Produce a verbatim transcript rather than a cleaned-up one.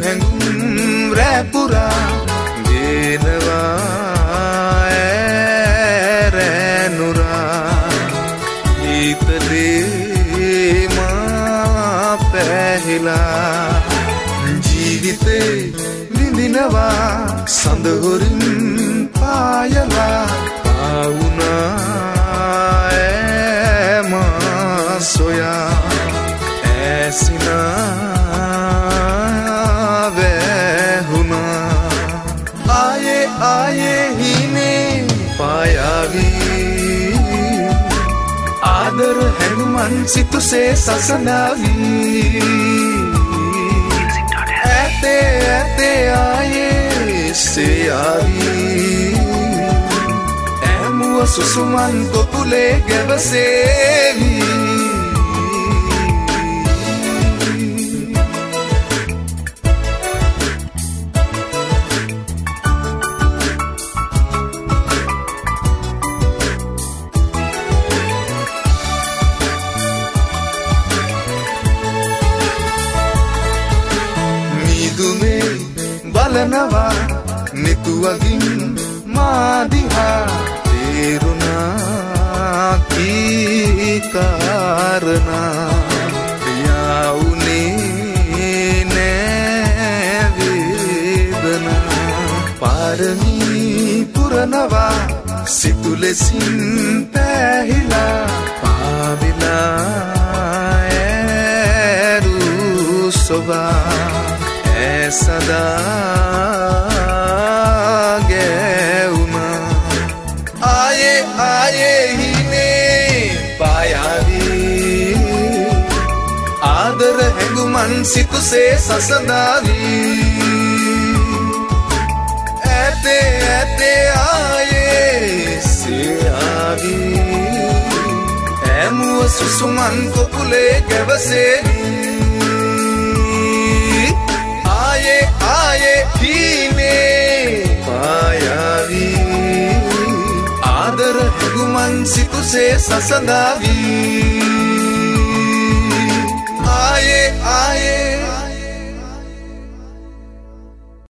හැඟුම් රැපුරා දේනවා නුරා හිතේ මා පැහිලා ජීවිතේ විඳිනවා සඳහොරින් පායලා ආවුනා මා සොයා ඇසිනා වැහුණා ආයේ ආයේ හිනේ පායාවී ආදර හැඟුමන් සිතුසේ සසඳාවී ඇතේ ඇතේ ආයේ සෙයාවී ඇමුව සුසුමන් කොපුලේ ගැවසේවී බලනවා නිතුවගින් මාදිහා තේරුණා කී කාරණා යාවුනේ නෑ වේදනා පාරමී පුරනවා සිතුලෙසින් පැහිලා පාවිලා ඇරු සොබා සදා ගැවුනා ආයේ ආයේ හිනේ පායාවී ආදර හැඟුමන් සිතුසේ සසඳාවී ඇතේ ඇතේ ආයේ සෙයාවී ඇමුව සුසුමන් කොපුලේ ගැවසේවී ආයේ හිනේ පායාවී ආදර හැඟුමන් සිතුසේ සසඳාවී ආයේ ආයේ